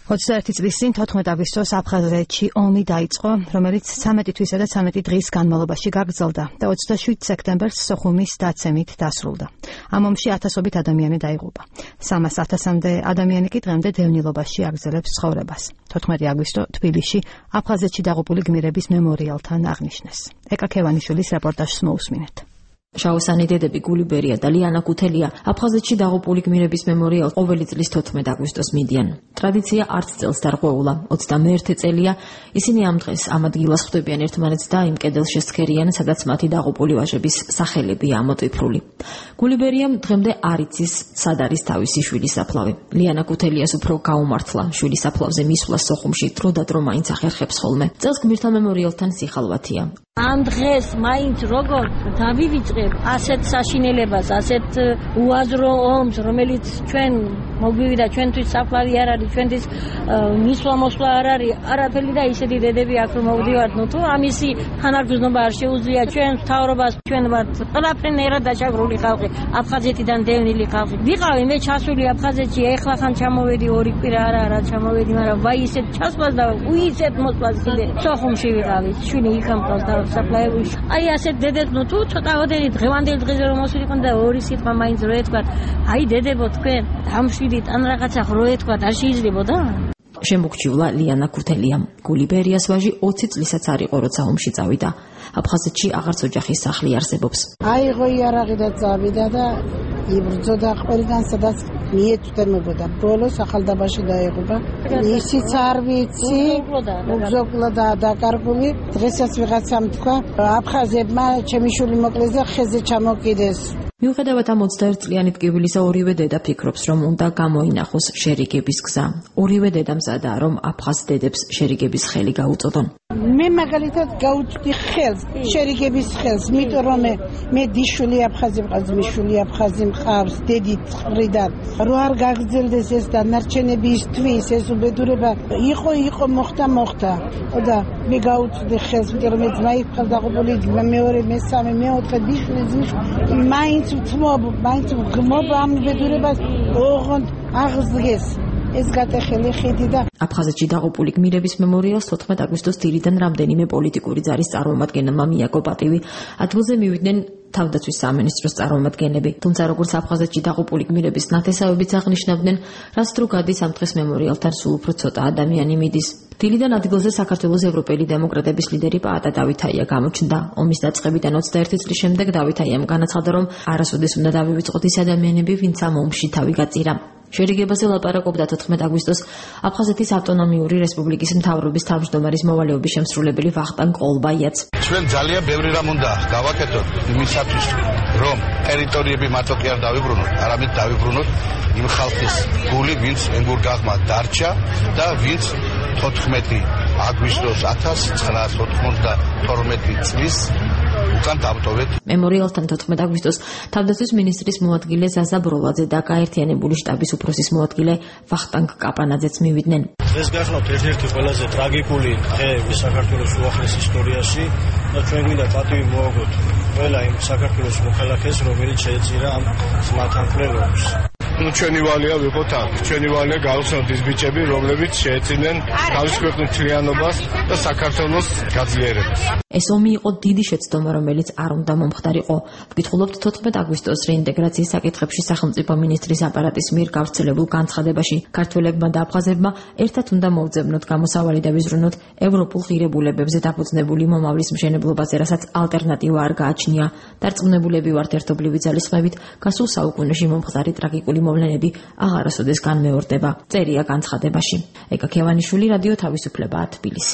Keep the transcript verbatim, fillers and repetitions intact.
ოცდაერთი წლის წინ თოთხმეტ აგვისტოს აფხაზეთში ომი დაიწყო, რომელიც ცამეტი თვისა და ცამეტი დღის განმავლობაში გაგრძელდა და ოცდაშვიდ სექტემბერს სოხუმის დაცემით დასრულდა. ამ ომში ათასობით ადამიანი დაიღუპა. სამას ათასამდე ადამიანი კი დღემდე დევნილობაში აგრძელებს ცხოვრებას. თოთხმეტი აგვისტო თბილისში აფხაზეთში დაღუპული გმირების მემორიალთან აღნიშნეს. ეკა ქევანიშვილის რეპორტაჟს მოусმინეთ. შაოსანი დედები გულიბერია და ლიანა კუთელია აფხაზეთში დაღუპული გმირების მემორიალს ყოველი წლის თოთხმეტ აგვისტოს მიდიან. ტრადიცია არც წელს დარღვეულა. ოცდამეერთე წელია ისინი ამ დღეს ამ ადგილას ხვდებიან ერთმანეთს და იმ კედელს შესცქერიან, სადაც მათი დაღუპული ვაჟების სახელებია ამოტვიფრული. გულიბერიამ დღემდე არ იცის, სად არის თავისი შვილის საფლავი. ლიანა კუთელიას უფრო გაუმართლა შვილის საფლავზე მისვლა სოხუმში დრო და დრო მაინც ახერხებს ხოლმე. წელს გმირთა მემორიალთან სიხალვათია. ამ დღეს მაინც როგორ დავივიწყებ ასეთ საშინელებას, ასეთ უაზრო ომს, რომელიც ჩვენ მოგვივიდა, ჩვენთვის საფლავი არ არის, ჩვენთვის მისვლა მოსვლა არ არის, არაფერი და ისეთი დედები აქ რომ მოვდივართ, ნუ თუ ამისი თანარგზნობა არ შეუძლია ჩვენ მთავრობას, ჩვენ ვართ ყველაფერნაირად დაჭაგრული ხალხი, აფხაზეთიდან დევნილი ხალხი. ვიყავი მე ჩასული აფხაზეთში, ეხლა ხან ჩამოვედი ორი კვირა არა არა ჩამოვედი, მაგრამ ვაი ისეთ ჩასვლას და უიცეთ მოსვლას კიდე სოხუმში ვიყავი, შვილი იქ ამყავს და საფლავებში. აი ასეთ დედებს ნუ თუ ცოტაოდენი დღევანდელ დღეზე რომ მოსულიყო და ორი სიტყვა მაინც რო ეთქვათ, აი დედებო თქვენ დამშვიდით ან რაღაცა რო ეთქვათ, არ შეიძლებოდა? შემოგჩივლა ლიანა კუთელიამ. გულიბერიას ვაჟი ოცი წლისაც არ იყო, როცა ომში წავიდა. აფხაზეთში აღარც ოჯახის სახლი არსებობს. აიღო იარაღი და წავიდა და იბრძოდა ყველგან, სადაც მიეწვდებოდა. ბოლოს ახალდაბაში დაიღუპა. ისიც არ ვიცი, უგზოკლა და დაკარგული. დღესაც ვიღაცამ თქვა, აფხაზებმა ჩემი შვილი მოკლეს და ხეზე ჩამოკიდეს. მიუხედავად ამ ოცდაერთი წლიანი ტკივილისა, ორივე დედა ფიქრობს, რომ უნდა გამოინახოს შერიგების გზა. ორივე დედა მზადაა, რომ აფხაზ დედებს შერიგების ხელი გაუწოდონ. მე მაგალითად გაუწვდი ხელს, შერიგების ხელს, იმიტომ რომ მე დიშვილი აფხაზი მყავს, მიშვილი აფხაზი მყავს, დედით მხრიდან. რო არ გაგრძელდეს ეს დანარჩენები ისთვის, ეს უბედურება იყო, იყო, მოხდა, მოხდა. და მე გაუწვდი ხელს, იმიტომ რომ მე ძმა იქ დაღუპული, მეორე, მესამე, მეოთხე დიშვილი, ძიშვილი, მაინც ვთმობ, მაინც ვგმობ ამ უბედურებას, ოღონდ აღზრდეს. ეს გატეხილი ხიდი და აფხაზეთში დაღუპული გმირების მემორიალს თოთხმეტ აგვისტოს დილიდან რამდენიმე პოლიტიკური ძალის წარმომადგენელმა მიაგო პატივი. ადგილზე მივიდნენ თავდაცვის სამინისტროს წარმომადგენლები, თუმცა როგორც აფხაზეთში დაღუპული გმირების ნათესავებიც აღნიშნავდნენ, რაც დრო გადის ამ დღეს მემორიალთან სულ უფრო ცოტა ადამიანი მიდის. დილიდან ადგილზე საქართველოს ევროპელი დემოკრატების ლიდერი პაატა დავითაია გამოჩნდა. ომის დაწყებიდან ოცდაერთი წლის შემდეგ დავითაიამ განაცხადა, რომ არასოდეს უნდა დავივიწყოთ ის ადამიანები, ვინც ამ ომში თავი გაწირა. შერიგებაზე ლაპარაკობდა თოთხმეტ აგვისტოს აფხაზეთის ავტონომიური რესპუბლიკის მთავრობის თავმჯდომარის მოვალეობის შემსრულებელი ვახტანგ ყოლბაიაც. ჩვენ ძალიან ბევრი რამ უნდა გავაკეთოთ იმისათვის, რომ ტერიტორიები მარტო კი არ დავიბრუნოთ, არამედ დავიბრუნოთ იმ ხალხის გული, ვინც ენგურგაღმა დარჩა და ვინც თოთხმეტი აგვისტოს ათას ცხრაას ოცდათორმეტი წლის უკან დავტოვეთ. მემორიალთან თოთხმეტ აგვისტოს თავდაცვის მინისტრის მოადგილე ზაზა ბროლაძე და გაერთიანებული შტაბის უფროსის მოადგილე ვახტანგ კაპანაძეც მივიდნენ. დღეს გახლავთ ერთ-ერთი ყველაზე ტრაგიკული დღე საქართველოს უახლეს ისტორიაში და ჩვენ გვინდა პატივი მოვაგოთ ყველა იმ საქართველოს მოქალაქეს, რომელიც შეეწირა ამ ძმათან მკვლელობას. ნუ ჩვენი ვალია ვიყოთ აქ. ჩვენი ვალია გავხსნათ ის ბიჭები, რომლებიც შეეწინენ თავის ქვეყნის მთლიანობას და საქართველოს გაძლიერებას. ეს ომი იყო დიდი შეცდომა, რომელიც არ უნდა მომხდარიყო. ვკითხულობთ თოთხმეტ აგვისტოს რეინტეგრაციის საკითხებში სახელმწიფო მინისტრის აპარატის მიერ გავრცელებულ განცხადებაში. ქართველებმა და აფხაზებმა ერთად უნდა მოვძებნოთ გამოსავალი და ვიზრუნოთ ევროპულ ღირებულებებზე დაფუძნებული მომავლის მშენებლობაზე, რასაც ალტერნატივა არ გააჩნია. დარწმუნებულები ვართ ერთობლივი ძალისხმევით, გასულ საუკუნეში მომხდარი ტრაგიკული მოვლენები აღარასოდეს განმეორდება. წერია განცხადებაში. ეკა ქევანიშვილი, რადიო თავისუფლება, თბილისი.